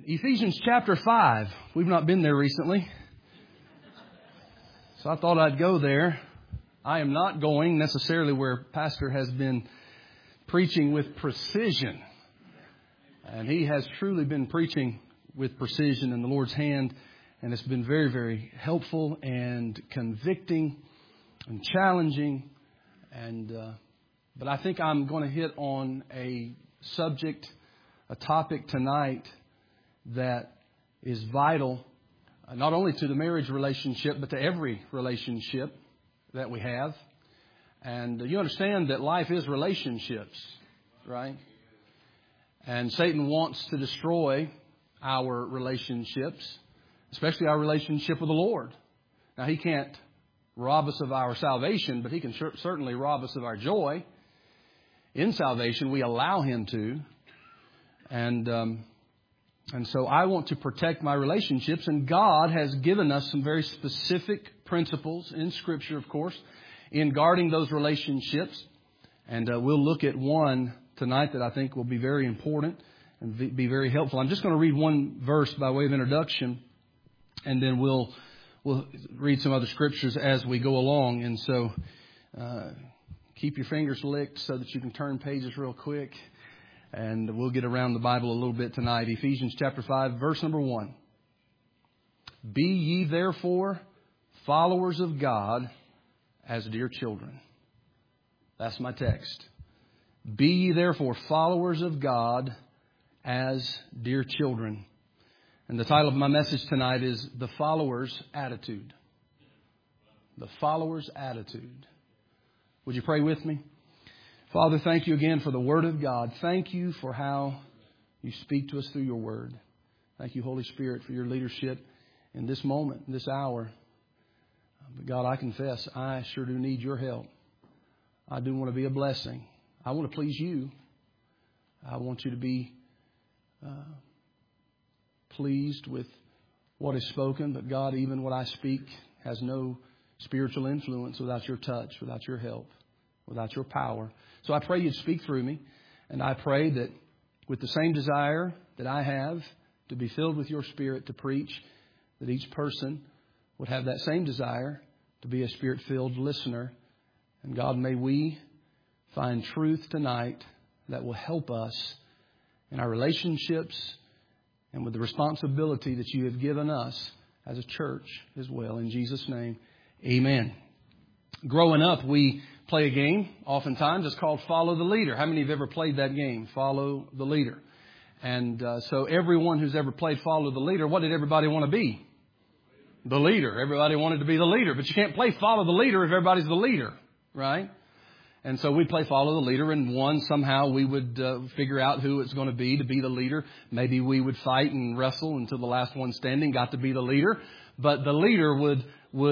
Ephesians chapter 5. We've not been there recently, so I thought I'd go there. I am not going necessarily where Pastor has been preaching with precision. And he has truly been preaching with precision in the Lord's hand. And it's been very, very helpful and convicting and challenging. But I think I'm going to hit on a topic tonight that is vital, not only to the marriage relationship, but to every relationship that we have. And you understand that life is relationships, right? And Satan wants to destroy our relationships, especially our relationship with the Lord. Now, he can't rob us of our salvation, but he can certainly rob us of our joy. In salvation, we allow him to. And so I want to protect my relationships. And God has given us some very specific principles in Scripture, of course, in guarding those relationships. And we'll look at one tonight that I think will be very important and be very helpful. I'm just going to read one verse by way of introduction, and then we'll read some other scriptures as we go along. And so keep your fingers licked so that you can turn pages real quick. And we'll get around the Bible a little bit tonight. Ephesians chapter 5, verse number 1. Be ye therefore followers of God as dear children. That's my text. Be ye therefore followers of God as dear children. And the title of my message tonight is The Follower's Attitude. The Follower's Attitude. Would you pray with me? Father, thank you again for the Word of God. Thank you for how you speak to us through your Word. Thank you, Holy Spirit, for your leadership in this moment, this hour. But God, I confess, I sure do need your help. I do want to be a blessing. I want to please you. I want you to be pleased with what is spoken. But God, even what I speak has no spiritual influence without your touch, without your help, without your power. So I pray you'd speak through me. And I pray that with the same desire that I have to be filled with your Spirit to preach, that each person would have that same desire to be a Spirit-filled listener. And God, may we find truth tonight that will help us in our relationships and with the responsibility that you have given us as a church as well. In Jesus' name, amen. Growing up, we play a game, oftentimes. It's called Follow the Leader. How many have ever played that game, Follow the Leader? And so everyone who's ever played Follow the Leader, what did everybody want to be? The leader. Everybody wanted to be the leader. But you can't play Follow the Leader if everybody's the leader, right? And so we play Follow the Leader, and somehow we would figure out who it's going to be the leader. Maybe we would fight and wrestle until the last one standing got to be the leader. But the leader would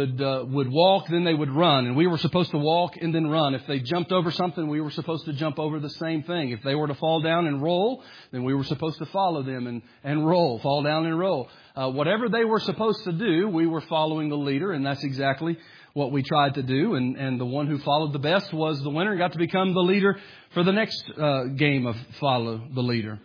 walk, then they would run. And we were supposed to walk and then run. If they jumped over something, we were supposed to jump over the same thing. If they were to fall down and roll, then we were supposed to follow them and roll, fall down and roll. Whatever they were supposed to do, we were following the leader. And that's exactly what we tried to do. And the one who followed the best was the winner and got to become the leader for the next game of Follow the Leader.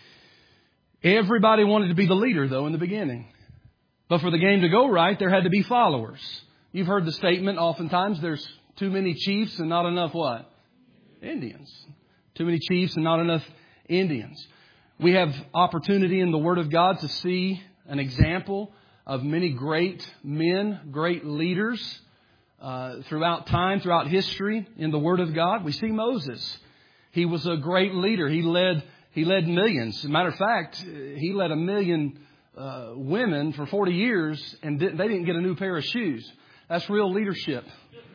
Everybody wanted to be the leader, though, in the beginning. But for the game to go right, there had to be followers. You've heard the statement oftentimes, there's too many chiefs and not enough what? Indians. Too many chiefs and not enough Indians. We have opportunity in the Word of God to see an example of many great men, great leaders throughout time, throughout history in the Word of God. We see Moses. He was a great leader. He led millions. As a matter of fact, he led 1 million women for 40 years, and they didn't get a new pair of shoes. That's real leadership.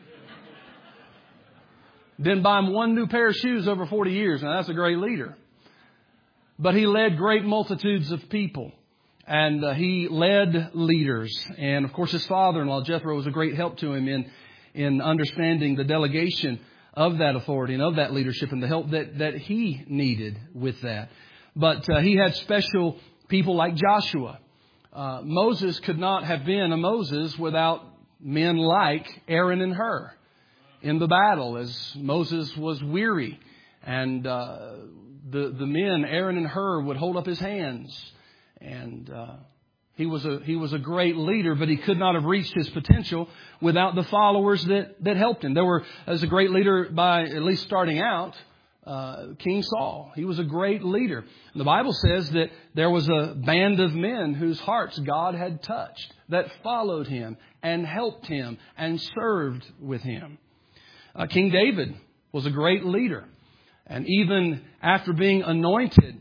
Didn't buy them one new pair of shoes over 40 years. Now, that's a great leader. But he led great multitudes of people. And he led leaders. And, of course, his father-in-law, Jethro, was a great help to him in understanding the delegation of that authority and of that leadership and the help that he needed with that. But he had special people like Joshua. Moses could not have been a Moses without men like Aaron and Hur in the battle as Moses was weary. And the men, Aaron and Hur, would hold up his hands And he was a great leader, but he could not have reached his potential without the followers that helped him. As a great leader by at least starting out, King Saul. He was a great leader. The Bible says that there was a band of men whose hearts God had touched that followed him and helped him and served with him. King David was a great leader. And even after being anointed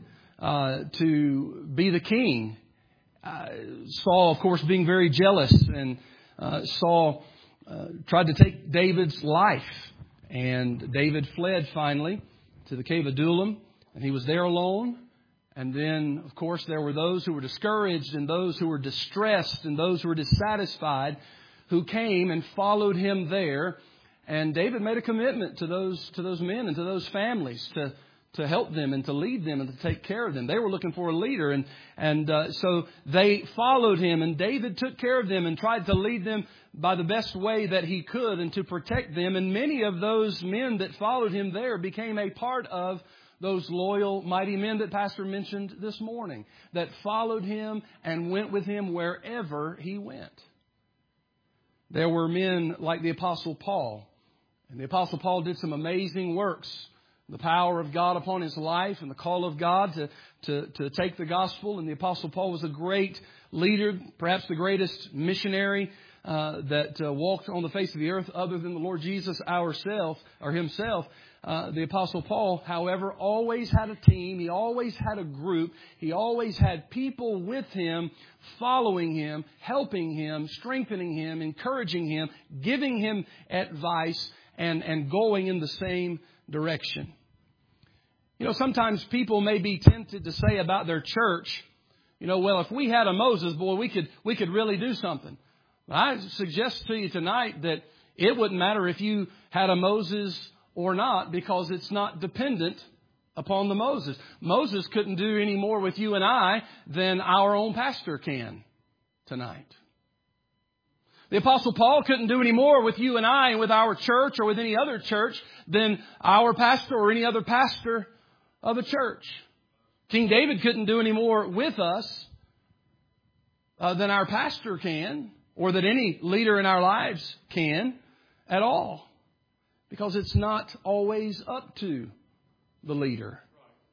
to be the king, Saul, of course, being very jealous, and Saul tried to take David's life. And David fled finally to the cave of Adullam, and he was there alone. And then, of course, there were those who were discouraged and those who were distressed and those who were dissatisfied who came and followed him there. And David made a commitment to those men and to those families to help them and to lead them and to take care of them. They were looking for a leader, and so they followed him, and David took care of them and tried to lead them by the best way that he could and to protect them. And many of those men that followed him there became a part of those loyal, mighty men that Pastor mentioned this morning, that followed him and went with him wherever he went. There were men like the Apostle Paul. And the Apostle Paul did some amazing works. The power of God upon his life and the call of God to take the gospel. And the Apostle Paul was a great leader, perhaps the greatest missionary that walked on the face of the earth other than the Lord Jesus himself. The Apostle Paul, however, always had a team. He always had a group. He always had people with him, following him, helping him, strengthening him, encouraging him, giving him advice, and going in the same direction. You know, sometimes people may be tempted to say about their church, well, if we had a Moses, boy, we could really do something. But I suggest to you tonight that it wouldn't matter if you had a Moses or not, because it's not dependent upon the Moses. Moses couldn't do any more with you and I than our own pastor can tonight. The Apostle Paul couldn't do any more with you and I and with our church or with any other church than our pastor or any other pastor of a church. King David couldn't do any more with us than our pastor can, or that any leader in our lives can at all. Because it's not always up to the leader,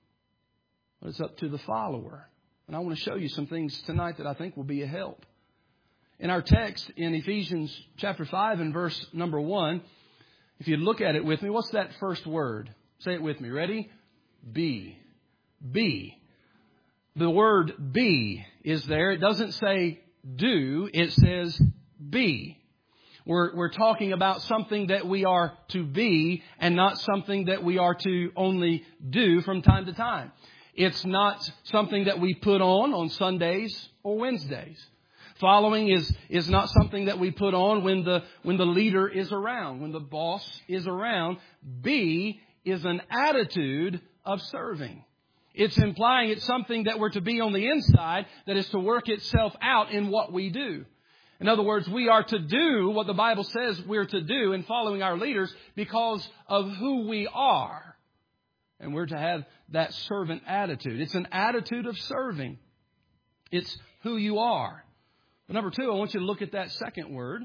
but it's up to the follower. And I want to show you some things tonight that I think will be a help. In our text in Ephesians chapter 5 and verse number 1, if you look at it with me, what's that first word? Say it with me. Ready? Be. Be. The word be is there. It doesn't say do. It says be. We're talking about something that we are to be and not something that we are to only do from time to time. It's not something that we put on Sundays or Wednesdays. Following is not something that we put on when the leader is around, when the boss is around. Be is an attitude of serving. It's implying it's something that we're to be on the inside that is to work itself out in what we do. In other words, we are to do what the Bible says we're to do in following our leaders because of who we are. And we're to have that servant attitude. It's an attitude of serving. It's who you are. But number 2, I want you to look at that second word.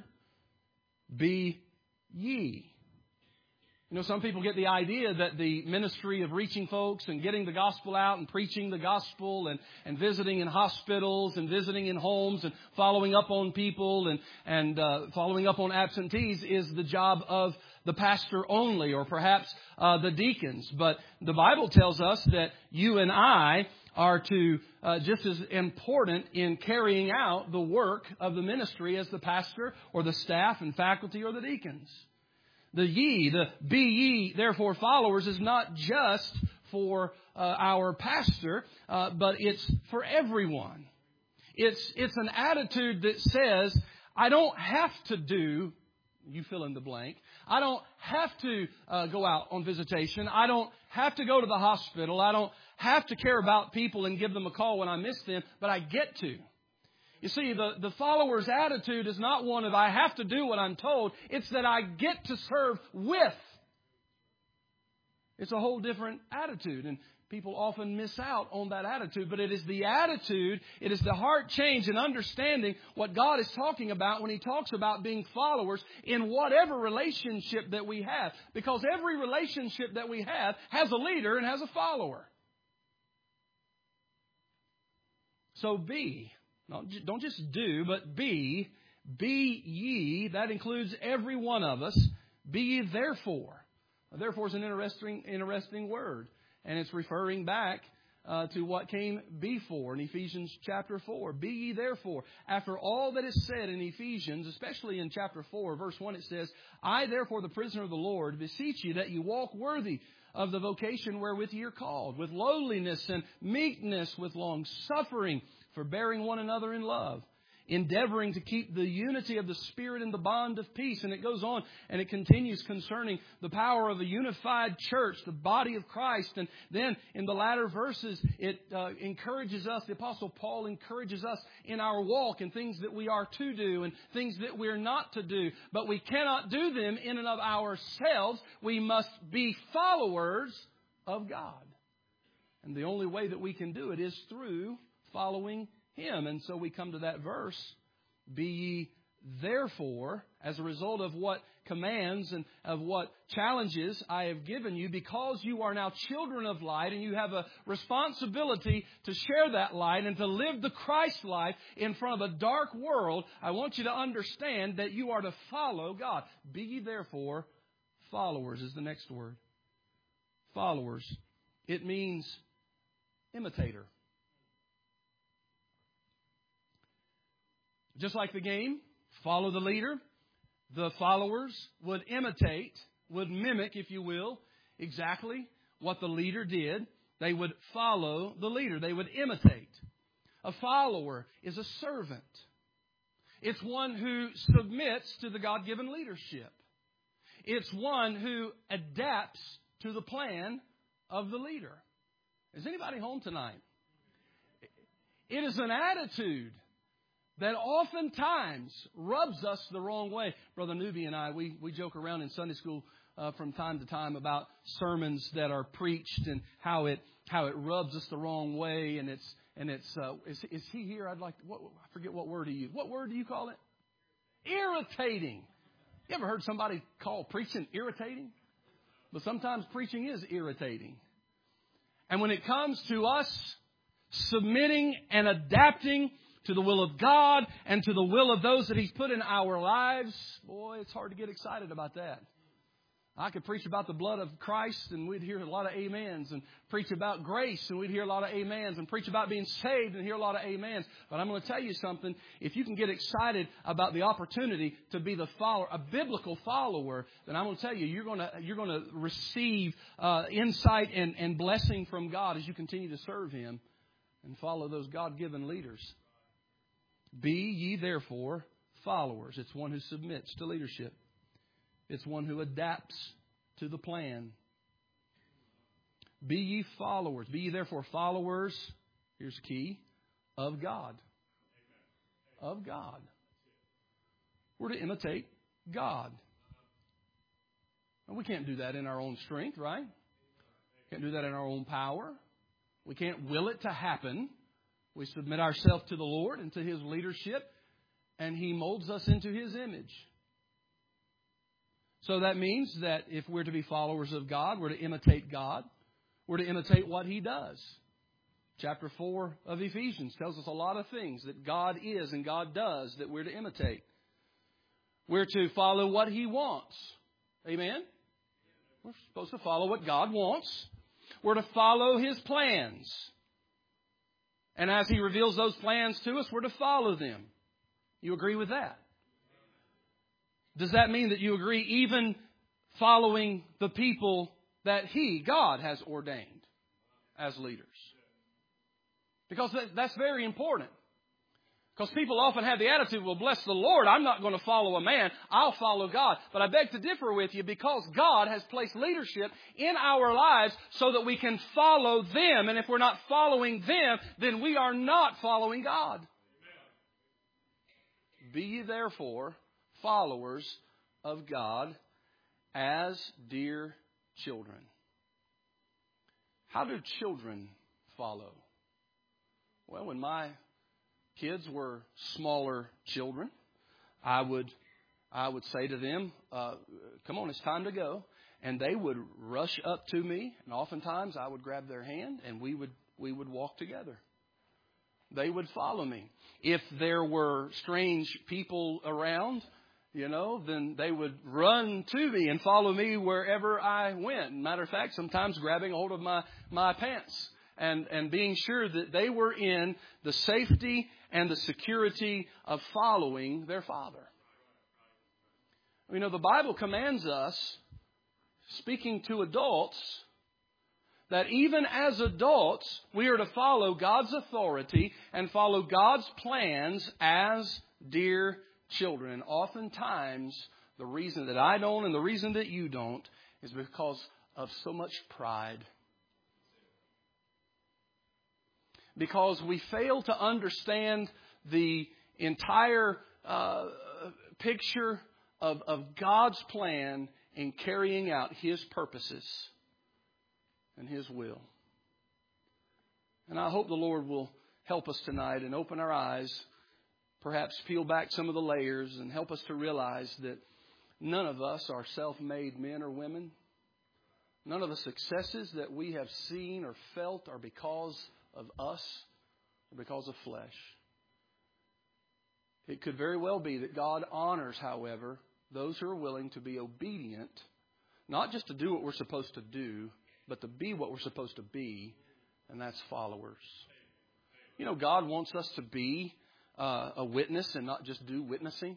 Be ye. Some people get the idea that the ministry of reaching folks and getting the gospel out and preaching the gospel and visiting in hospitals and visiting in homes and following up on people and following up on absentees is the job of the pastor only, or perhaps the deacons. But the Bible tells us that you and I are to just as important in carrying out the work of the ministry as the pastor or the staff and faculty or the deacons. The ye, the be ye, therefore followers, is not just for our pastor, but it's for everyone. It's an attitude that says, I don't have to do, you fill in the blank. I don't have to go out on visitation. I don't have to go to the hospital. I don't have to care about people and give them a call when I miss them, but I get to. You see, the follower's attitude is not one of I have to do what I'm told. It's that I get to serve with. It's a whole different attitude. And People often miss out on that attitude, but it is the attitude, it is the heart change and understanding what God is talking about when He talks about being followers in whatever relationship that we have. Because every relationship that we have has a leader and has a follower. So be, don't just do, but be ye, that includes every one of us, be ye therefore. Therefore is an interesting word. And it's referring back to what came before in Ephesians chapter 4. Be ye therefore. After all that is said in Ephesians, especially in chapter 4, verse 1, it says, I therefore, the prisoner of the Lord, beseech you that you walk worthy of the vocation wherewith ye are called, with lowliness and meekness, with long suffering, forbearing one another in love, endeavoring to keep the unity of the Spirit in the bond of peace. And it goes on and it continues concerning the power of a unified church, the body of Christ. And then in the latter verses, it encourages us, the Apostle Paul encourages us in our walk and things that we are to do and things that we're not to do. But we cannot do them in and of ourselves. We must be followers of God. And the only way that we can do it is through following Him. And so we come to that verse, be ye therefore, as a result of what commands and of what challenges I have given you, because you are now children of light and you have a responsibility to share that light and to live the Christ life in front of a dark world, I want you to understand that you are to follow God. Be ye therefore followers is the next word. Followers. It means imitator. Just like the game, follow the leader, the followers would imitate, would mimic, if you will, exactly what the leader did. They would follow the leader. They would imitate. A follower is a servant. It's one who submits to the God-given leadership. It's one who adapts to the plan of the leader. Is anybody home tonight? It is an attitude that oftentimes rubs us the wrong way. Brother Newby and I, we joke around in Sunday school from time to time about sermons that are preached and how it rubs us the wrong way. And is he here? I forget what word he used. What word do you call it? Irritating. You ever heard somebody call preaching irritating? But sometimes preaching is irritating. And when it comes to us submitting and adapting to the will of God and to the will of those that He's put in our lives, boy, it's hard to get excited about that. I could preach about the blood of Christ and we'd hear a lot of amens, and preach about grace and we'd hear a lot of amens, and preach about being saved and hear a lot of amens. But I'm going to tell you something. If you can get excited about the opportunity to be the follower, a biblical follower, then I'm going to tell you, you're going to receive insight and blessing from God as you continue to serve Him and follow those God-given leaders. Be ye therefore followers. It's one who submits to leadership. It's one who adapts to the plan. Be ye followers. Be ye therefore followers, here's the key, of God. Of God. We're to imitate God. And we can't do that in our own strength, right? Can't do that in our own power. We can't will it to happen. We submit ourselves to the Lord and to His leadership, and He molds us into His image. So that means that if we're to be followers of God, we're to imitate God. We're to imitate what He does. Chapter 4 of Ephesians tells us a lot of things that God is and God does that we're to imitate. We're to follow what He wants. Amen? We're supposed to follow what God wants. We're to follow His plans. And as He reveals those plans to us, we're to follow them. You agree with that? Does that mean that you agree even following the people that God, has ordained as leaders? Because that's very important. Because people often have the attitude, well, bless the Lord, I'm not going to follow a man, I'll follow God. But I beg to differ with you, because God has placed leadership in our lives so that we can follow them. And if we're not following them, then we are not following God. Amen. Be ye therefore followers of God as dear children. How do children follow? Well, when my kids were smaller children, I would say to them, come on, it's time to go. And they would rush up to me, and oftentimes I would grab their hand, and we would walk together. They would follow me. If there were strange people around, then they would run to me and follow me wherever I went. Matter of fact, sometimes grabbing a hold of my pants and being sure that they were in the safety and the security of following their Father. The Bible commands us, speaking to adults, that even as adults, we are to follow God's authority and follow God's plans as dear children. And oftentimes, the reason that I don't and the reason that you don't is because of so much pride. Because we fail to understand the entire picture of God's plan in carrying out His purposes and His will. And I hope the Lord will help us tonight and open our eyes, perhaps peel back some of the layers and help us to realize that none of us are self-made men or women. None of the successes that we have seen or felt are because of us or because of flesh. It could very well be that God honors, however, those who are willing to be obedient, not just to do what we're supposed to do, but to be what we're supposed to be, and that's followers. God wants us to be a witness and not just do witnessing.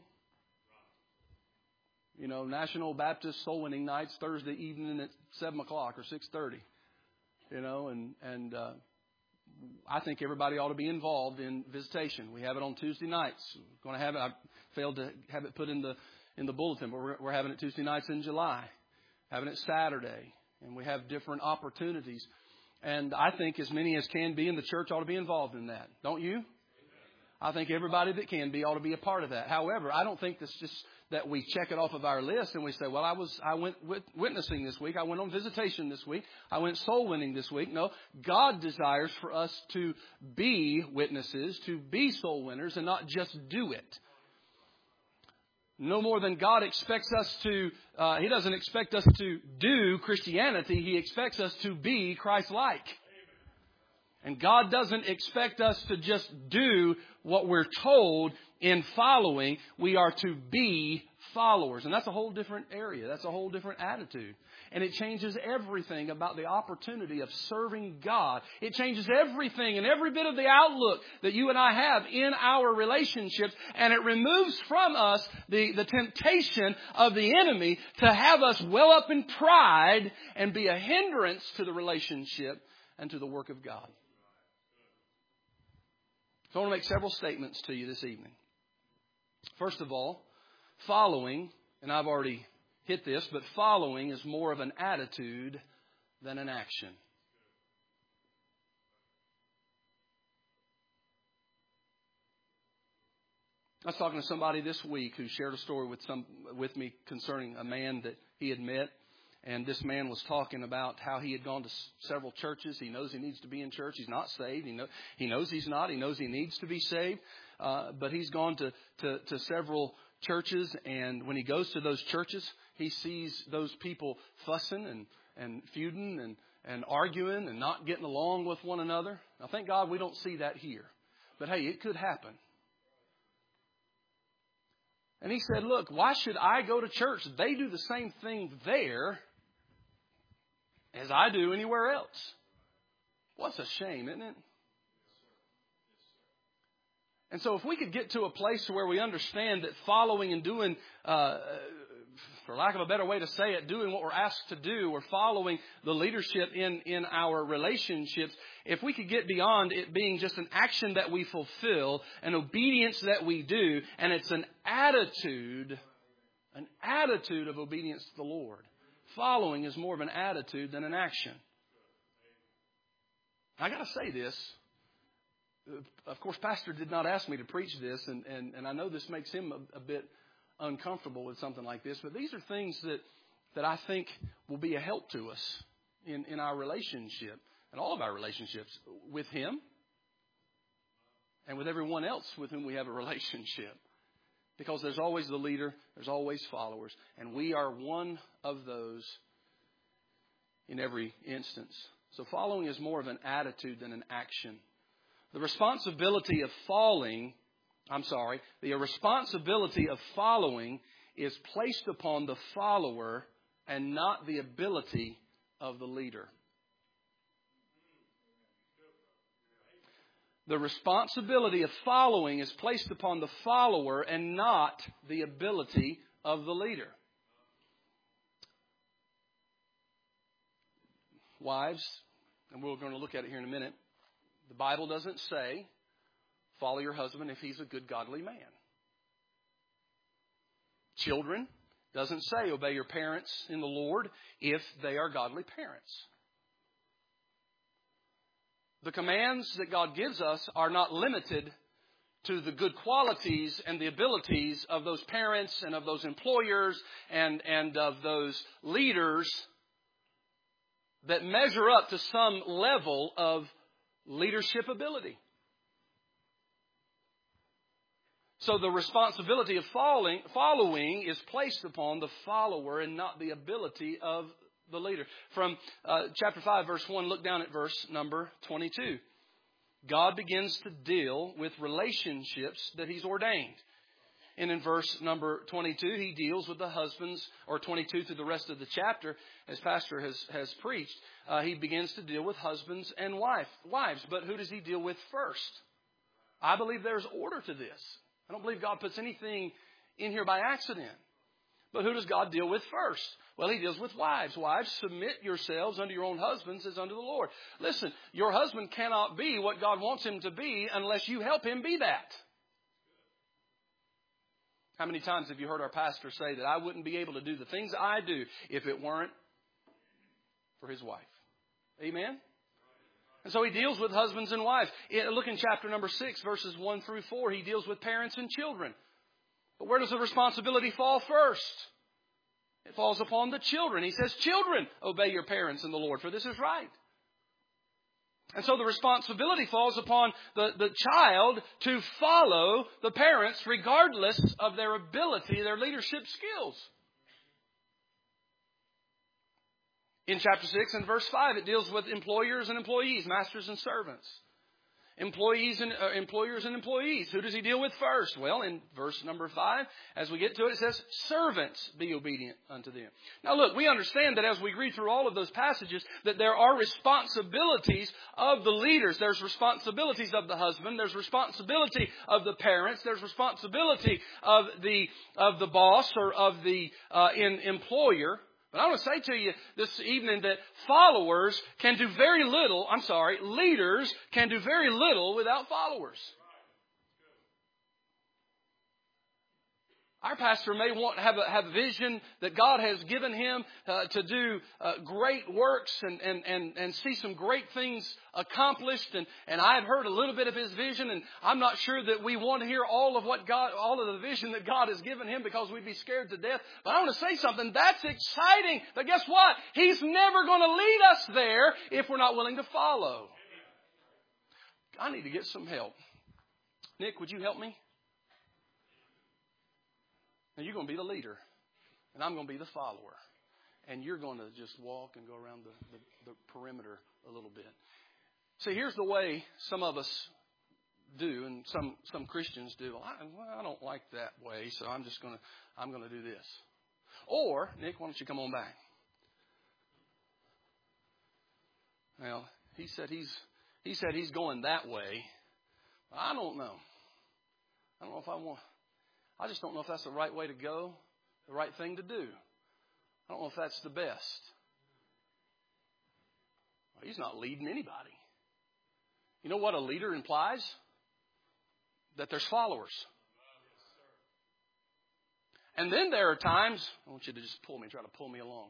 National Baptist Soul Winning Nights, Thursday evening at 7 o'clock or 6:30. And I think everybody ought to be involved in visitation. We have it on Tuesday nights. We're going to have it. I failed to have it put in the bulletin, but we're having it Tuesday nights in July, having it Saturday, and we have different opportunities. And I think as many as can be in the church ought to be involved in that. Don't you? I think everybody that can be ought to be a part of that. However, I don't think that's just that we check it off of our list and we say, well, I went witnessing this week. I went on visitation this week. I went soul winning this week. No, God desires for us to be witnesses, to be soul winners, and not just do it. No more than God expects us to, He doesn't expect us to do Christianity. He expects us to be Christ-like. And God doesn't expect us to just do what we're told in following. We are to be followers. And that's a whole different area. That's a whole different attitude. And it changes everything about the opportunity of serving God. It changes everything and every bit of the outlook that you and I have in our relationships. And it removes from us the temptation of the enemy to have us well up in pride and be a hindrance to the relationship and to the work of God. So I want to make several statements to you this evening. First of all, following, and I've already hit this, but following is more of an attitude than an action. I was talking to somebody this week who shared a story with me concerning a man that he had met. And this man was talking about how he had gone to several churches. He knows he needs to be in church. He's not saved. He knows he's not. He knows he needs to be saved. But he's gone to several churches. And when he goes to those churches, he sees those people fussing and feuding and arguing and not getting along with one another. Now, thank God we don't see that here. But hey, it could happen. And he said, look, why should I go to church? They do the same thing there as I do anywhere else. What's a shame, isn't it? And so if we could get to a place where we understand that following and doing, for lack of a better way to say it, doing what we're asked to do, or following the leadership in our relationships, if we could get beyond it being just an action that we fulfill, an obedience that we do, and it's an attitude of obedience to the Lord. Following is more of an attitude than an action. I got to say this. Of course, Pastor did not ask me to preach this, and I know this makes him a bit uncomfortable with something like this, but these are things that I think will be a help to us in our relationship. and all of our relationships with Him and with everyone else with whom we have a relationship. Because there's always the leader, there's always followers, and we are one of those in every instance. So following is more of an attitude than an action. The responsibility of following is placed upon the follower and not the ability of the leader. The responsibility of following is placed upon the follower and not the ability of the leader. Wives, and we're going to look at it here in a minute, the Bible doesn't say follow your husband if he's a good, godly man. Children, doesn't say obey your parents in the Lord if they are godly parents. The commands that God gives us are not limited to the good qualities and the abilities of those parents and of those employers and of those leaders that measure up to some level of leadership ability. So the responsibility of following is placed upon the follower and not the ability of the leader. From chapter 5, verse 1, look down at verse number 22. God begins to deal with relationships that He's ordained. And in verse number 22, He deals with the husbands, or 22 through the rest of the chapter, as Pastor has preached. He begins to deal with husbands and wives. But who does He deal with first? I believe there's order to this. I don't believe God puts anything in here by accident. But who does God deal with first? Well, He deals with wives. Wives, submit yourselves unto your own husbands as unto the Lord. Listen, your husband cannot be what God wants him to be unless you help him be that. How many times have you heard our pastor say that I wouldn't be able to do the things I do if it weren't for his wife? Amen? And so He deals with husbands and wives. Look in chapter number 6, verses 1 through 4. He deals with parents and children. But where does the responsibility fall first? It falls upon the children. He says, children, obey your parents in the Lord, for this is right. And so the responsibility falls upon the child to follow the parents regardless of their ability, their leadership skills. In chapter 6 and verse 5, it deals with employers and employees, masters and servants. Employers and employees. Who does He deal with first? Well, in verse number 5, as we get to it, it says, servants, be obedient unto them. Now look, we understand that as we read through all of those passages, that there are responsibilities of the leaders. There's responsibilities of the husband. There's responsibility of the parents. There's responsibility of the boss or of the employer. But I want to say to you this evening that leaders can do very little without followers. Our pastor may want to have a vision that God has given him to do great works and see some great things accomplished. And I've heard a little bit of his vision, and I'm not sure that we want to hear all of the vision that God has given him because we'd be scared to death. But I want to say something. That's exciting. But guess what? He's never going to lead us there if we're not willing to follow. I need to get some help. Nick, would you help me? Now, you're going to be the leader, and I'm going to be the follower. And you're going to just walk and go around the perimeter a little bit. See, here's the way some of us do, and some Christians do. I don't like that way, so I'm going to do this. Or, Nick, why don't you come on back? Well, he said he's going that way. I don't know. I don't know if I want. I just don't know if that's the right way to go, the right thing to do. I don't know if that's the best. Well, he's not leading anybody. You know what a leader implies? That there's followers. And then there are times, I want you to just try to pull me along,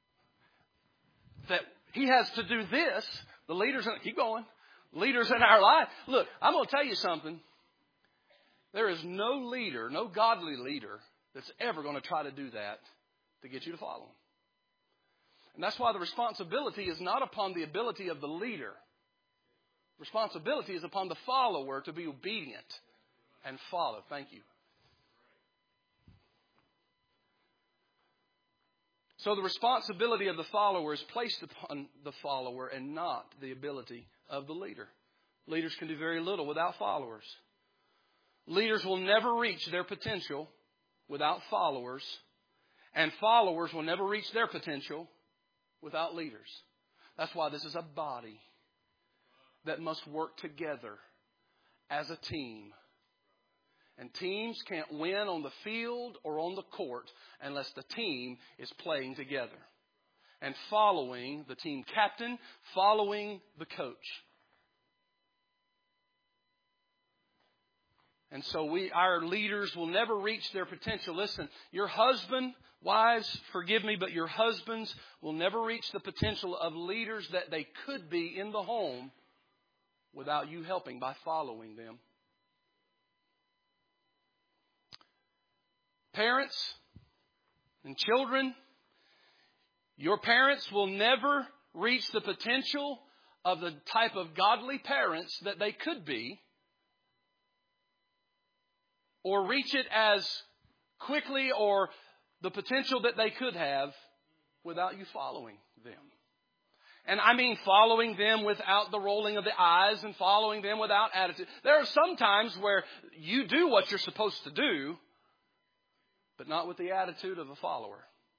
that he has to do this. The leaders, keep going, leaders in our life. Look, I'm going to tell you something. There is no leader, no godly leader, that's ever going to try to do that to get you to follow him. And that's why the responsibility is not upon the ability of the leader. Responsibility is upon the follower to be obedient and follow. Thank you. So the responsibility of the follower is placed upon the follower and not the ability of the leader. Leaders can do very little without followers. Leaders will never reach their potential without followers. And followers will never reach their potential without leaders. That's why this is a body that must work together as a team. And teams can't win on the field or on the court unless the team is playing together and following the team captain, following the coach. And so our leaders will never reach their potential. Listen, your husband, wives, forgive me, but your husbands will never reach the potential of leaders that they could be in the home without you helping by following them. Parents and children, your parents will never reach the potential of the type of godly parents that they could be, or reach it as quickly or the potential that they could have without you following them. And I mean following them without the rolling of the eyes and following them without attitude. There are some times where you do what you're supposed to do, but not with the attitude of a follower.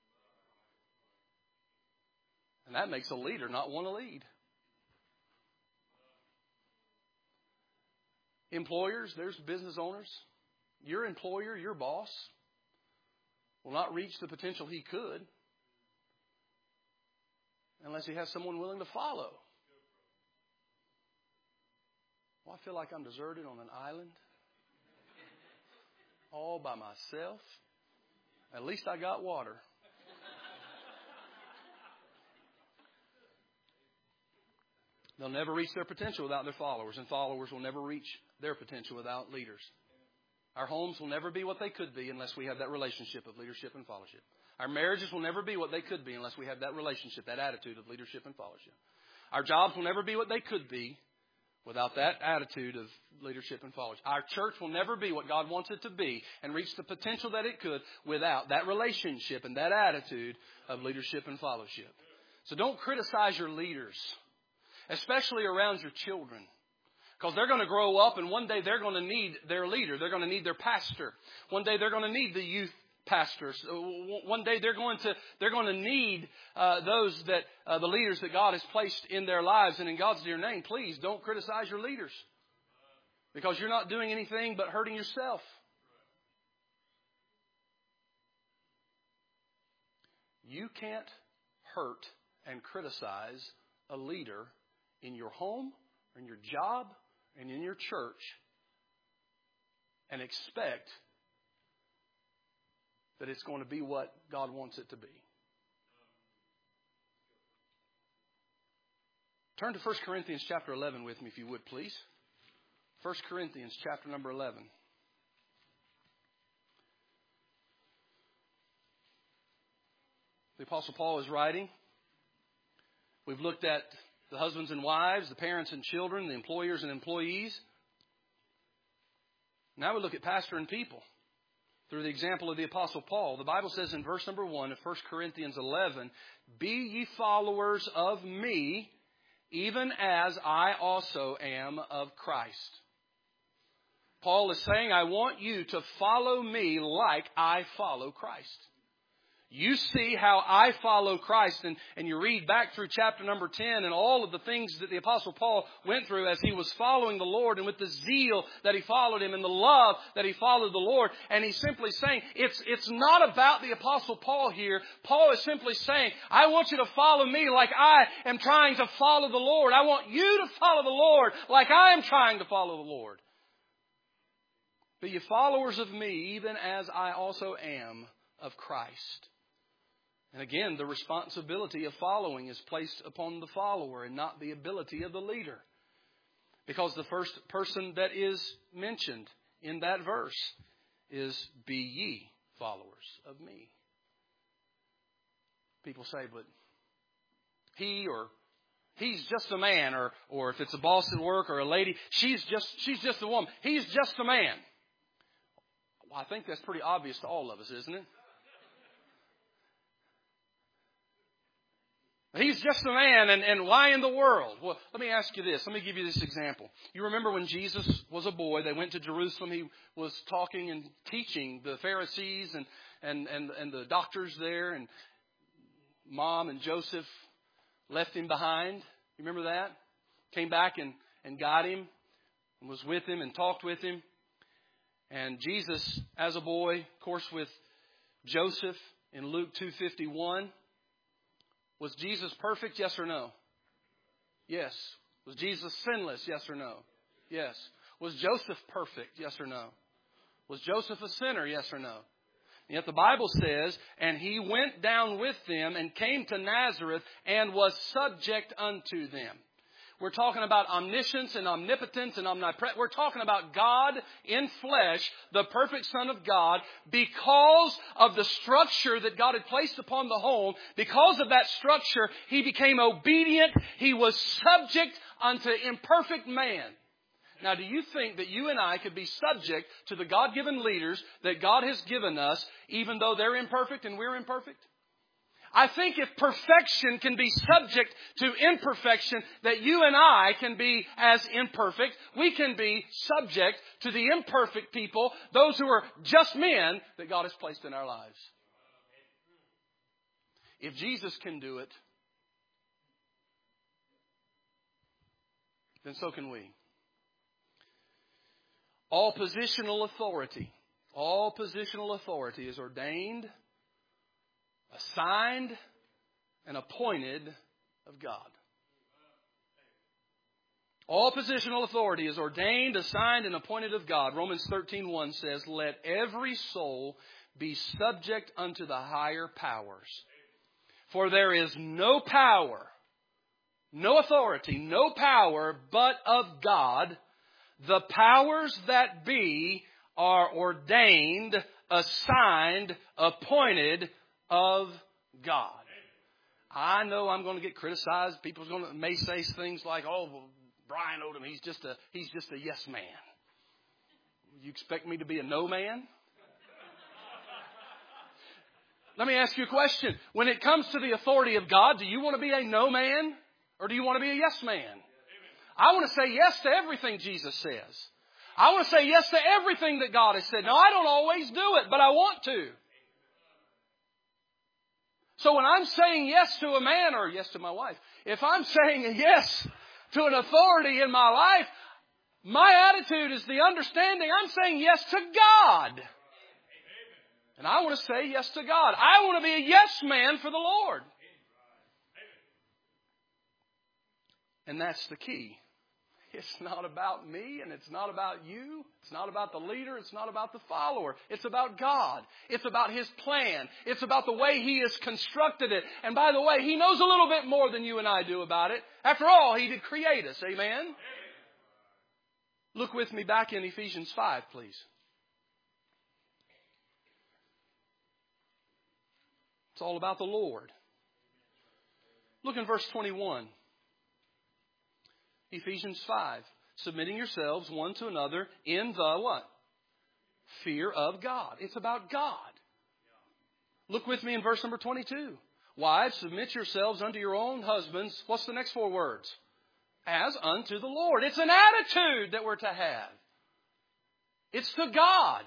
And that makes a leader not want to lead. Employers, there's business owners. Your employer, your boss, will not reach the potential he could unless he has someone willing to follow. Well, I feel like I'm deserted on an island all by myself. At least I got water. They'll never reach their potential without their followers, and followers will never reach their potential without leaders. Our homes will never be what they could be unless we have that relationship of leadership and fellowship. Our marriages will never be what they could be unless we have that relationship, that attitude of leadership and fellowship. Our jobs will never be what they could be without that attitude of leadership and fellowship. Our church will never be what God wants it to be and reach the potential that it could without that relationship and that attitude of leadership and fellowship. So don't criticize your leaders, especially around your children. Because they're going to grow up and one day they're going to need their leader. They're going to need their pastor. One day they're going to need the youth pastors. One day they're going to need those that the leaders that God has placed in their lives. And in God's dear name, please don't criticize your leaders, because you're not doing anything but hurting yourself. You can't hurt and criticize a leader in your home, or in your job, and in your church and expect that it's going to be what God wants it to be. Turn to 1 Corinthians chapter 11 with me, if you would, please. 1 Corinthians chapter number 11. The Apostle Paul is writing. We've looked at the husbands and wives, the parents and children, the employers and employees. Now we look at pastor and people through the example of the Apostle Paul. The Bible says in verse number 1 of 1 Corinthians 11, "Be ye followers of me, even as I also am of Christ." Paul is saying, I want you to follow me like I follow Christ. You see how I follow Christ, and you read back through chapter number 10 and all of the things that the Apostle Paul went through as he was following the Lord, and with the zeal that he followed Him and the love that he followed the Lord. And he's simply saying, it's not about the Apostle Paul here. Paul is simply saying, I want you to follow me like I am trying to follow the Lord. I want you to follow the Lord like I am trying to follow the Lord. Be ye followers of me, even as I also am of Christ. And again, the responsibility of following is placed upon the follower and not the ability of the leader. Because the first person that is mentioned in that verse is, be ye followers of me. People say, but he's just a man, or if it's a boss at work or a lady, she's just a woman. He's just a man. Well, I think that's pretty obvious to all of us, isn't it? He's just a man, and why in the world? Well, let me ask you this. Let me give you this example. You remember when Jesus was a boy, they went to Jerusalem. He was talking and teaching the Pharisees and the doctors there, and Mom and Joseph left him behind. You remember that? Came back and got him and was with him and talked with him. And Jesus, as a boy, of course, with Joseph in Luke 2:51, was Jesus perfect? Yes or no? Yes. Was Jesus sinless? Yes or no? Yes. Was Joseph perfect? Yes or no? Was Joseph a sinner? Yes or no? And yet the Bible says, and he went down with them and came to Nazareth and was subject unto them. We're talking about omniscience and omnipotence and omnipresence. We're talking about God in flesh, the perfect Son of God, because of the structure that God had placed upon the home. Because of that structure, He became obedient. He was subject unto imperfect man. Now, do you think that you and I could be subject to the God-given leaders that God has given us, even though they're imperfect and we're imperfect? I think if perfection can be subject to imperfection, that you and I can be as imperfect. We can be subject to the imperfect people, those who are just men that God has placed in our lives. If Jesus can do it, then so can we. All positional authority is ordained, assigned, and appointed of God. All positional authority is ordained, assigned, and appointed of God. Romans 13:1 says, "Let every soul be subject unto the higher powers. For there is no power, no authority, no power but of God. The powers that be are ordained, assigned, appointed of God." I know I'm going to get criticized. People may say things like, "Oh, well, Brian Odom, he's just a yes man." You expect me to be a no man? Let me ask you a question. When it comes to the authority of God, do you want to be a no man or do you want to be a yes man? I want to say yes to everything Jesus says. I want to say yes to everything that God has said. Now, I don't always do it, but I want to. So when I'm saying yes to a man or yes to my wife, if I'm saying a yes to an authority in my life, my attitude is the understanding I'm saying yes to God. And I want to say yes to God. I want to be a yes man for the Lord. And that's the key. It's not about me and it's not about you. It's not about the leader. It's not about the follower. It's about God. It's about His plan. It's about the way He has constructed it. And by the way, He knows a little bit more than you and I do about it. After all, He did create us. Amen? Look with me back in Ephesians 5, please. It's all about the Lord. Look in verse 21. Ephesians 5. Submitting yourselves one to another in the what? Fear of God. It's about God. Look with me in verse number 22. Wives, submit yourselves unto your own husbands. What's the next 4 words? As unto the Lord. It's an attitude that we're to have. It's to God.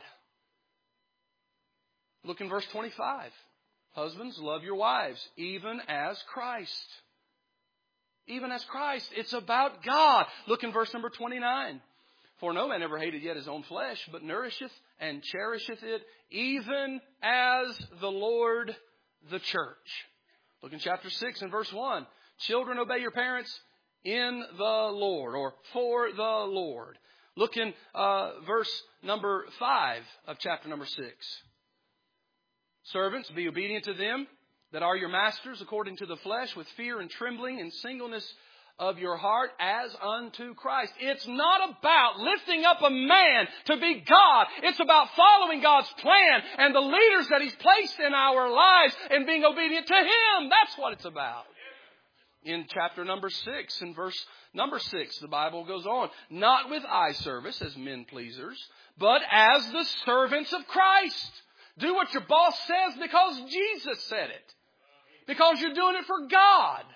Look in verse 25. Husbands, love your wives, even as Christ. Even as Christ. It's about God. Look in verse number 29. For no man ever hated yet his own flesh, but nourisheth and cherisheth it, even as the Lord the church. Look in chapter 6 and verse 1. Children, obey your parents in the Lord, or for the Lord. Look in verse number 5 of chapter number 6. Servants, be obedient to them that are your masters according to the flesh, with fear and trembling and singleness of your heart, as unto Christ. It's not about lifting up a man to be God. It's about following God's plan and the leaders that He's placed in our lives and being obedient to Him. That's what it's about. In chapter number 6 and verse number 6, the Bible goes on. Not with eye service as men pleasers, but as the servants of Christ. Do what your boss says because Jesus said it. Because you're doing it for God.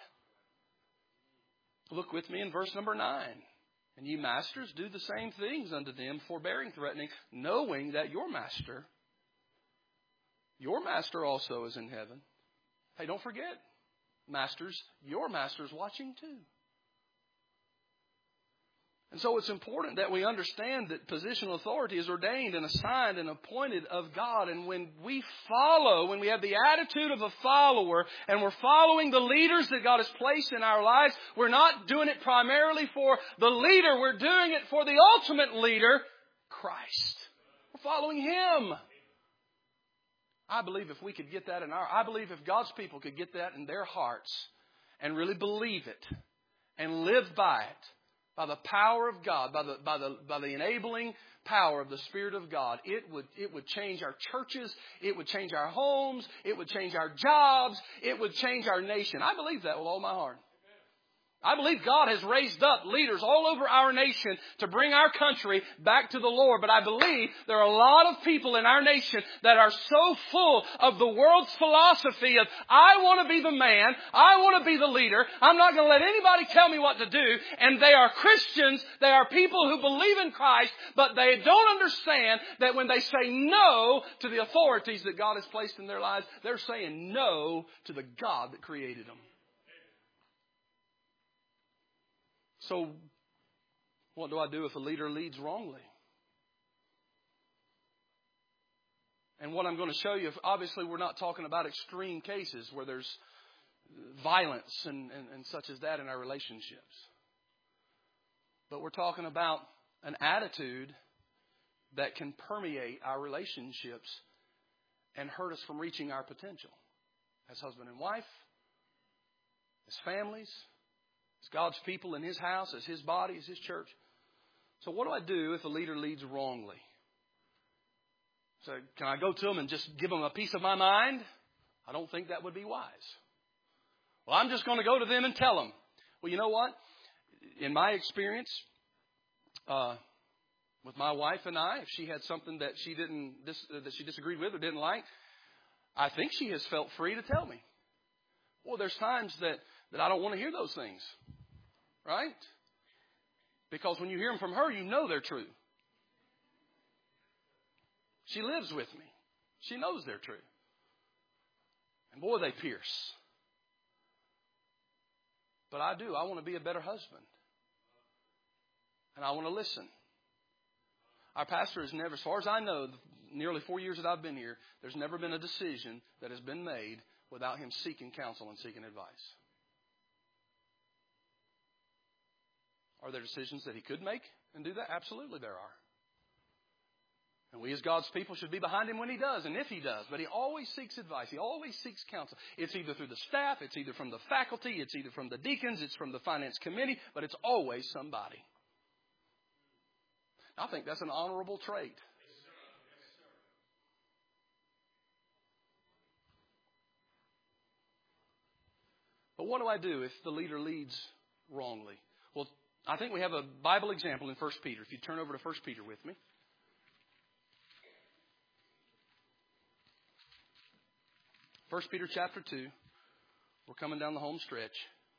Look with me in verse number 9. And ye masters, do the same things unto them, forbearing, threatening, knowing that your master also is in heaven. Hey, don't forget, masters, your master's watching too. And so it's important that we understand that positional authority is ordained and assigned and appointed of God. And when we follow, when we have the attitude of a follower and we're following the leaders that God has placed in our lives, we're not doing it primarily for the leader. We're doing it for the ultimate leader, Christ. We're following Him. I believe if we could get that I believe if God's people could get that in their hearts and really believe it and live by it, by the power of God, by the enabling power of the Spirit of God, it would change our churches, it would change our homes, it would change our jobs, it would change our nation. I believe that with all my heart. I believe God has raised up leaders all over our nation to bring our country back to the Lord. But I believe there are a lot of people in our nation that are so full of the world's philosophy of, I want to be the man, I want to be the leader, I'm not going to let anybody tell me what to do. And they are Christians, they are people who believe in Christ, but they don't understand that when they say no to the authorities that God has placed in their lives, they're saying no to the God that created them. So, what do I do if a leader leads wrongly? And what I'm going to show you, obviously we're not talking about extreme cases where there's violence and such as that in our relationships. But we're talking about an attitude that can permeate our relationships and hurt us from reaching our potential. As husband and wife, as families, as God's people in His house, as His body, as His church. So what do I do if a leader leads wrongly? So can I go to them and just give them a piece of my mind? I don't think that would be wise. Well, I'm just going to go to them and tell them. Well, you know what? In my experience, with my wife and I, if she had something that she disagreed with or didn't like, I think she has felt free to tell me. Well, there's times that I don't want to hear those things. Right? Because when you hear them from her, you know they're true. She lives with me. She knows they're true. And boy, they pierce. But I do. I want to be a better husband. And I want to listen. Our pastor has never, as far as I know, nearly 4 years that I've been here, there's never been a decision that has been made without him seeking counsel and seeking advice. Are there decisions that he could make and do that? Absolutely there are. And we as God's people should be behind him when he does and if he does. But he always seeks advice. He always seeks counsel. It's either through the staff, it's either from the faculty, it's either from the deacons, it's from the finance committee, but it's always somebody. I think that's an honorable trait. But what do I do if the leader leads wrongly? Well, I think we have a Bible example in 1 Peter. If you turn over to 1 Peter with me. 1 Peter chapter 2. We're coming down the home stretch.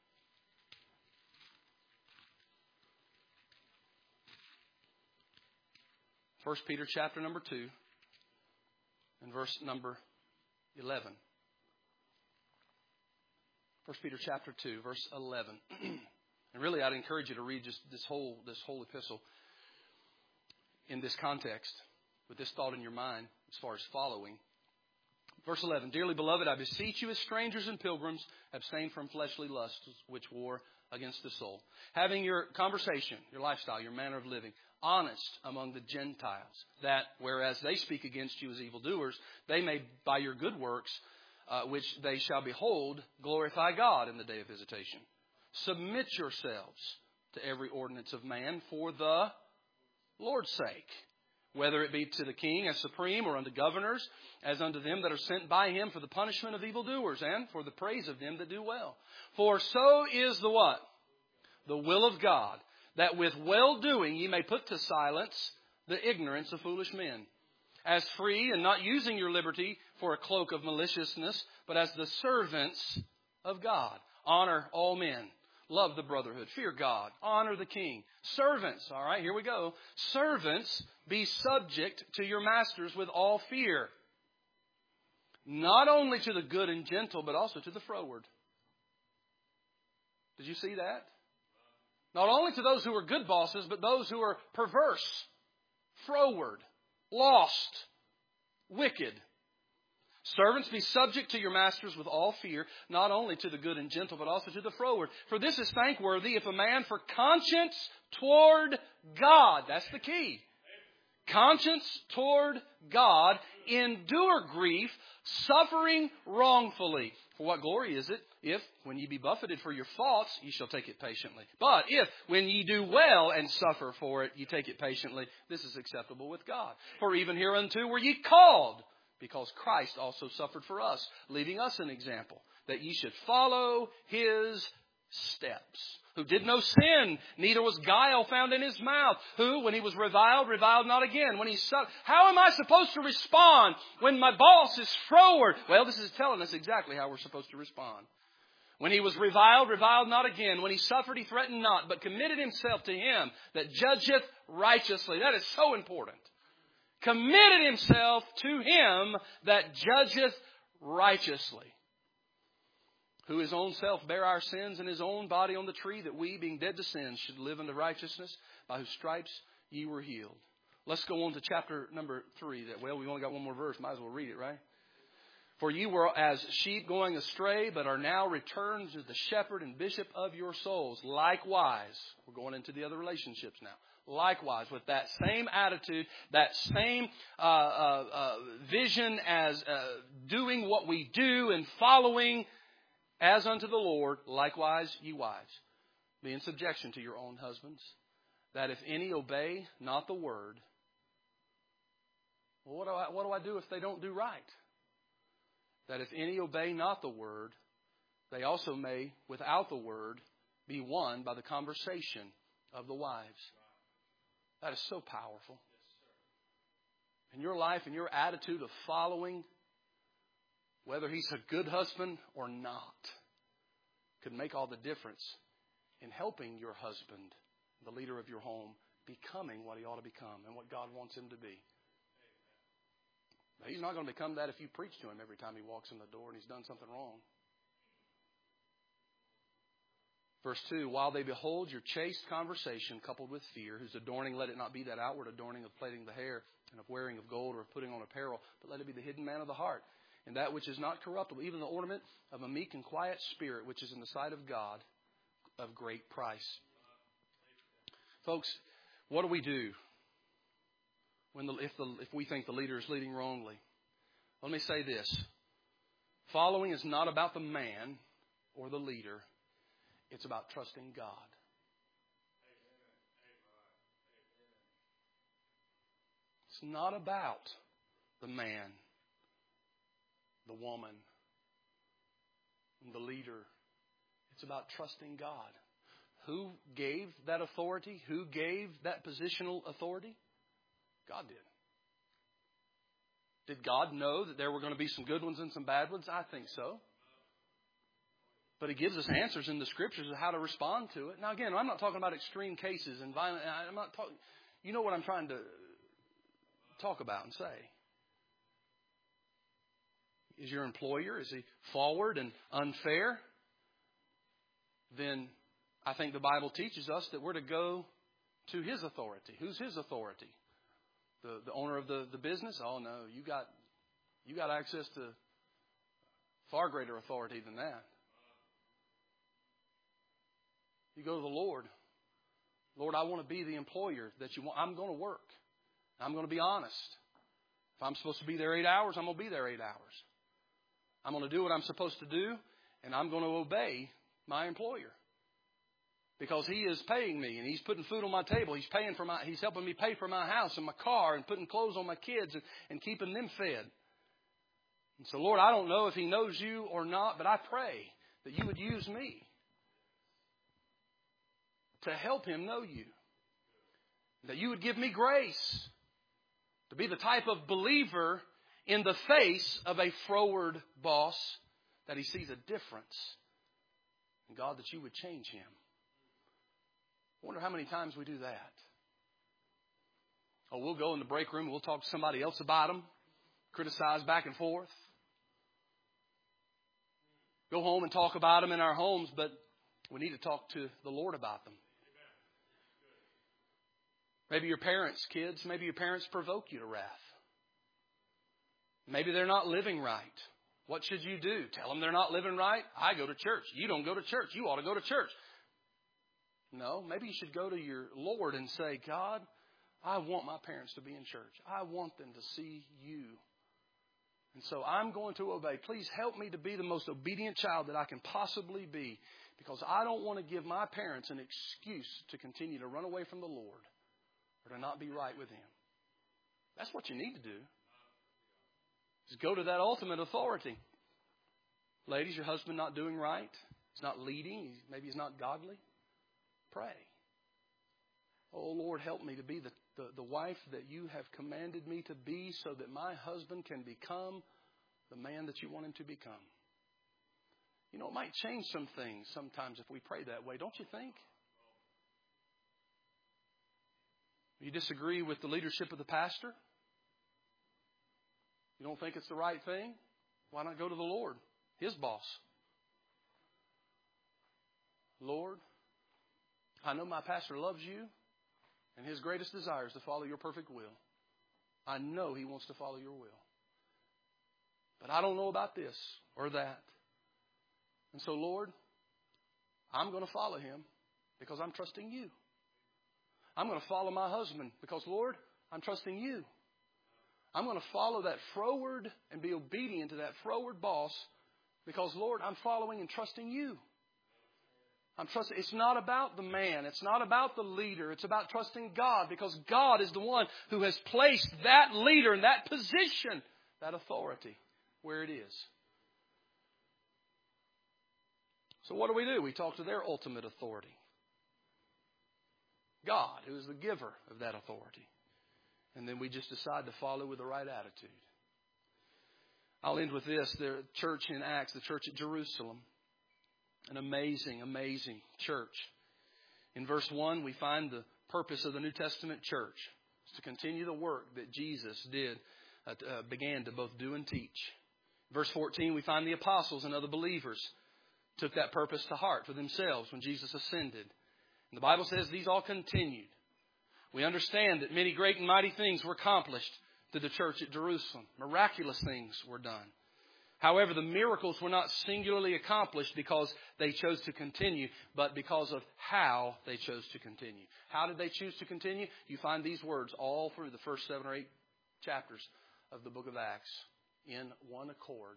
First Peter chapter number 2 and verse number 11. 1 Peter chapter 2, verse 11. And really, I'd encourage you to read just this whole epistle in this context, with this thought in your mind as far as following. Verse 11, Dearly beloved, I beseech you as strangers and pilgrims, abstain from fleshly lusts which war against the soul. Having your conversation, your lifestyle, your manner of living, honest among the Gentiles, that whereas they speak against you as evildoers, they may by your good works, which they shall behold, glorify God in the day of visitation. Submit yourselves to every ordinance of man for the Lord's sake, whether it be to the king as supreme, or unto governors, as unto them that are sent by him for the punishment of evildoers, and for the praise of them that do well. For so is the what? The will of God, that with well-doing ye may put to silence the ignorance of foolish men. As free, and not using your liberty for a cloak of maliciousness, but as the servants of God. Honor all men. Love the brotherhood. Fear God. Honor the king. Servants. All right, here we go. Servants, be subject to your masters with all fear. Not only to the good and gentle, but also to the froward. Did you see that? Not only to those who are good bosses, but those who are perverse, froward, lost, wicked. Servants, be subject to your masters with all fear, not only to the good and gentle, but also to the froward. For this is thankworthy if a man for conscience toward God, that's the key, conscience toward God, endure grief, suffering wrongfully. For what glory is it, if, when ye be buffeted for your faults, ye shall take it patiently? But if, when ye do well and suffer for it, ye take it patiently, this is acceptable with God. For even hereunto were ye called, because Christ also suffered for us, leaving us an example, that ye should follow His steps. Who did no sin, neither was guile found in His mouth. Who, when He was reviled not again. When He how am I supposed to respond when my boss is froward? Well, this is telling us exactly how we're supposed to respond. When He was reviled not again. When He suffered, He threatened not, but committed Himself to Him that judgeth righteously. That is so important. Committed Himself to Him that judgeth righteously. Who His own self bare our sins in His own body on the tree, that we, being dead to sins, should live unto righteousness, by whose stripes ye were healed. Let's go on to chapter number 3. We've only got one more verse. Might as well read it, right? For ye were as sheep going astray, but are now returned to the shepherd and bishop of your souls. Likewise, we're going into the other relationships now. Likewise, with that same attitude, that same vision as doing what we do and following as unto the Lord, likewise, ye wives, be in subjection to your own husbands, that if any obey not the word, well, what do I do if they don't do right? That if any obey not the word, they also may, without the word, be won by the conversation of the wives. That is so powerful. In your life, in your attitude of following, whether he's a good husband or not, could make all the difference in helping your husband, the leader of your home, becoming what he ought to become and what God wants him to be. But he's not going to become that if you preach to him every time he walks in the door and he's done something wrong. Verse 2, while they behold your chaste conversation coupled with fear, whose adorning, let it not be that outward adorning of plaiting the hair and of wearing of gold or of putting on apparel, but let it be the hidden man of the heart, and that which is not corruptible, even the ornament of a meek and quiet spirit, which is in the sight of God of great price. Folks, what do we do if we think the leader is leading wrongly? Let me say this. Following is not about the man or the leader. It's about trusting God. It's not about the man, the woman, and the leader. It's about trusting God. Who gave that authority? Who gave that positional authority? God did. Did God know that there were going to be some good ones and some bad ones? I think so. But He gives us answers in the Scriptures of how to respond to it. Now, again, I'm not talking about extreme cases and violent. I'm not talking. You know what I'm trying to talk about and say. Is your employer, is he forward and unfair? Then I think the Bible teaches us that we're to go to his authority. Who's his authority? The owner of the business? Oh no, you got access to far greater authority than that. You go to the Lord. Lord, I want to be the employer that you want. I'm going to work. I'm going to be honest. If I'm supposed to be there 8 hours, I'm going to be there 8 hours. I'm going to do what I'm supposed to do, and I'm going to obey my employer. because He is paying me and He's putting food on my table. He's helping me pay for my house and my car and putting clothes on my kids and keeping them fed. And so, Lord, I don't know if He knows you or not, but I pray that you would use me to help him know you. That you would give me grace to be the type of believer in the face of a froward boss that he sees a difference. And God, that you would change him. I wonder how many times we do that. Oh, we'll go in the break room and we'll talk to somebody else about them. Criticize back and forth. Go home and talk about them in our homes, but we need to talk to the Lord about them. Maybe your parents, kids, maybe your parents provoke you to wrath. Maybe they're not living right. What should you do? Tell them they're not living right? I go to church. You don't go to church. You ought to go to church. No, maybe you should go to your Lord and say, God, I want my parents to be in church. I want them to see you. And so I'm going to obey. Please help me to be the most obedient child that I can possibly be, because I don't want to give my parents an excuse to continue to run away from the Lord or to not be right with Him. That's what you need to do. Is go to that ultimate authority. Ladies, your husband not doing right. He's not leading. Maybe he's not godly. Pray. Oh, Lord, help me to be the wife that you have commanded me to be, so that my husband can become the man that you want him to become. You know, it might change some things sometimes if we pray that way, don't you think? You disagree with the leadership of the pastor? You don't think it's the right thing? Why not go to the Lord, His boss? Lord, I know my pastor loves you, and his greatest desire is to follow your perfect will. I know he wants to follow your will. But I don't know about this or that. And so, Lord, I'm going to follow him because I'm trusting you. I'm going to follow my husband because, Lord, I'm trusting you. I'm going to follow that froward and be obedient to that froward boss because, Lord, I'm following and trusting you. I'm trusting. It's not about the man. It's not about the leader. It's about trusting God, because God is the one who has placed that leader in that position, that authority, where it is. So what do? We talk to their ultimate authority. God, who is the giver of that authority. And then we just decide to follow with the right attitude. I'll end with this. The church in Acts, the church at Jerusalem. An amazing, amazing church. In verse 1, we find the purpose of the New Testament church. It's to continue the work that Jesus began to both do and teach. Verse 14, we find the apostles and other believers took that purpose to heart for themselves when Jesus ascended. And the Bible says these all continued. We understand that many great and mighty things were accomplished to the church at Jerusalem. Miraculous things were done. However, the miracles were not singularly accomplished because they chose to continue, but because of how they chose to continue. How did they choose to continue? You find these words all through the first 7 or 8 chapters of the book of Acts. In one accord.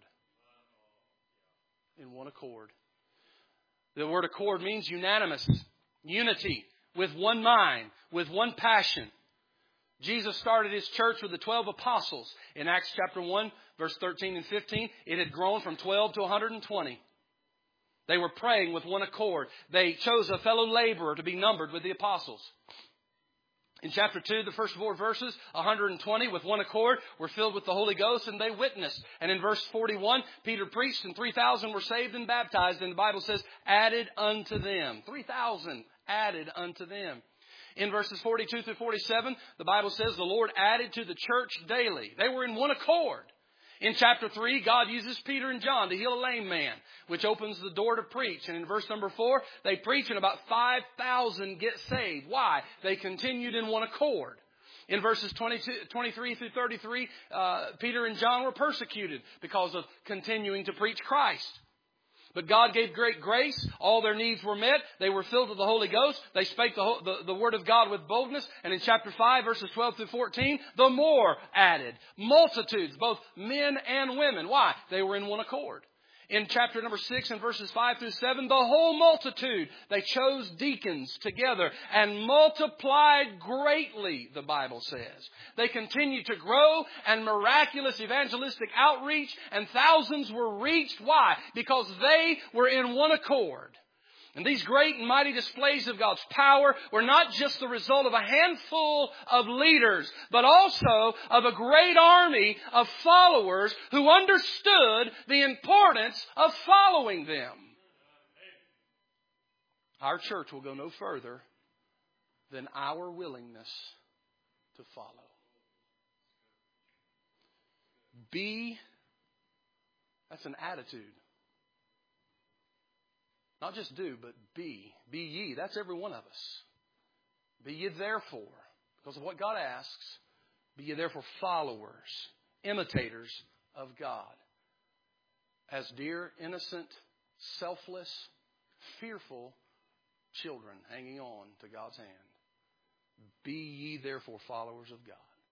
In one accord. The word accord means unanimous, unity, with one mind, with one passion. Jesus started His church with the 12 apostles. In Acts chapter 1, verse 13 and 15, it had grown from 12 to 120. They were praying with one accord. They chose a fellow laborer to be numbered with the apostles. In chapter 2, the first 4 verses, 120 with one accord were filled with the Holy Ghost, and they witnessed. And in verse 41, Peter preached and 3,000 were saved and baptized. And the Bible says, added unto them. 3,000 added unto them. In verses 42 through 47, the Bible says the Lord added to the church daily. They were in one accord. In chapter 3, God uses Peter and John to heal a lame man, which opens the door to preach. And in verse number 4, they preach and about 5,000 get saved. Why? They continued in one accord. In verses 23 through 33, Peter and John were persecuted because of continuing to preach Christ. But God gave great grace. All their needs were met. They were filled with the Holy Ghost. They spake the word of God with boldness. And in chapter 5, verses 12 through 14, the more added. Multitudes, both men and women. Why? They were in one accord. In chapter number 6 and verses 5 through 7, the whole multitude, they chose deacons together and multiplied greatly, the Bible says. They continued to grow and miraculous evangelistic outreach, and thousands were reached. Why? Because they were in one accord. And these great and mighty displays of God's power were not just the result of a handful of leaders, but also of a great army of followers who understood the importance of following them. Our church will go no further than our willingness to follow. That's an attitude. Not just do, but be. Be ye. That's every one of us. Be ye therefore, because of what God asks, be ye therefore followers, imitators of God. As dear, innocent, selfless, fearful children hanging on to God's hand. Be ye therefore followers of God.